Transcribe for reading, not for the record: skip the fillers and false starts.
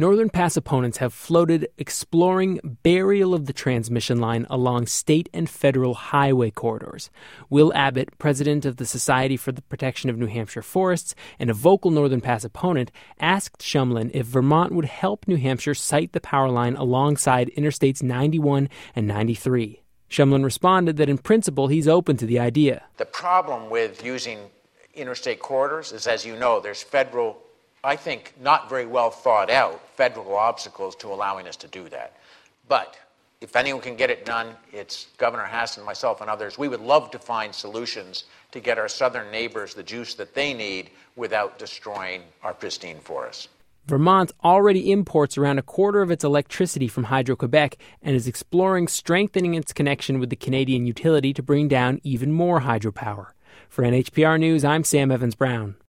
Northern Pass opponents have floated exploring burial of the transmission line along state and federal highway corridors. Will Abbott, president of the Society for the Protection of New Hampshire Forests and a vocal Northern Pass opponent, asked Shumlin if Vermont would help New Hampshire site the power line alongside Interstates 91 and 93. Shumlin responded that in principle he's open to the idea. The problem with using interstate corridors is, as you know, there's federal, I think not very well thought out, federal obstacles to allowing us to do that. But if anyone can get it done, it's Governor Hassan, myself, and others. We would love to find solutions to get our southern neighbors the juice that they need without destroying our pristine forests. Vermont already imports around a quarter of its electricity from Hydro-Quebec and is exploring strengthening its connection with the Canadian utility to bring down even more hydropower. For NHPR News, I'm Sam Evans-Brown.